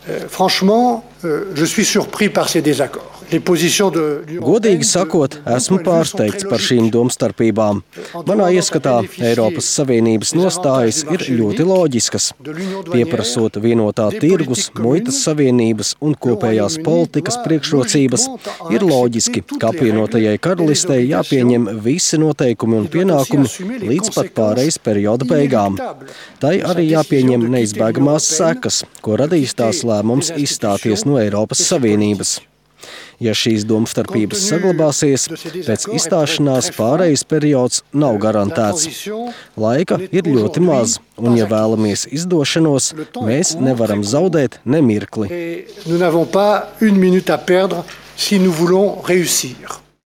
Franchement, je suis surpris par ces désaccords. Godīgi sakot, esmu pārsteigts par šīm domstarpībām. Manā ieskatā Eiropas Savienības nostājas ir ļoti loģiskas. Pieprasot vienotā tirgus, muitas savienības un kopējās politikas priekšrocības, ir loģiski, ka apvienotajai karalistei jāpieņem visi noteikumi un pienākumi līdz pat pārejas perioda beigām. Tai arī jāpieņem neizbēgamās sekas, ko radīs tās lēmums izstāties no Eiropas Savienības. Ja šīs domstarpības saglabāsies, pēc izstāšanās pārejas periods nav garantēts. Laika ir ļoti maz, un ja vēlamies izdošanos, mēs nevaram zaudēt ne mirkli. Nous n'avons pas une minute à perdre si nous voulons réussir.